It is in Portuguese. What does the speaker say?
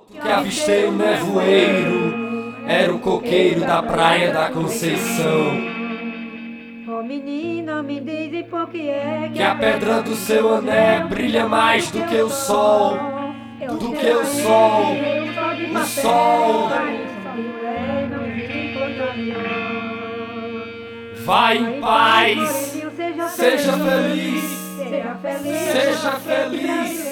que avistei um nevoeiro, era o coqueiro da praia da Conceição. Oh menina, me diz por que é que a pedra do seu ané brilha mais do que o sol, do que o sol, o sol. Vai em paz, seja feliz, seja feliz.